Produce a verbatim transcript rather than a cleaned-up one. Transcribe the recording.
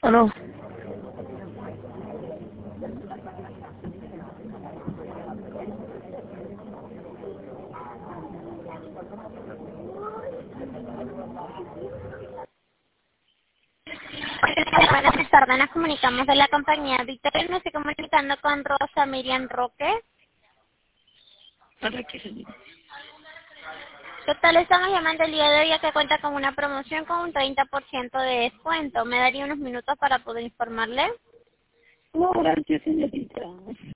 Aló. Buenas tardes, nos comunicamos de la compañía Victoria. Me estoy comunicando con Rosa Miriam Roque. ¿Para qué, señor? Total, estamos llamando el día de hoy ya que cuenta con una promoción con un treinta por ciento de descuento. ¿Me daría unos minutos para poder informarle? No, gracias, señorita.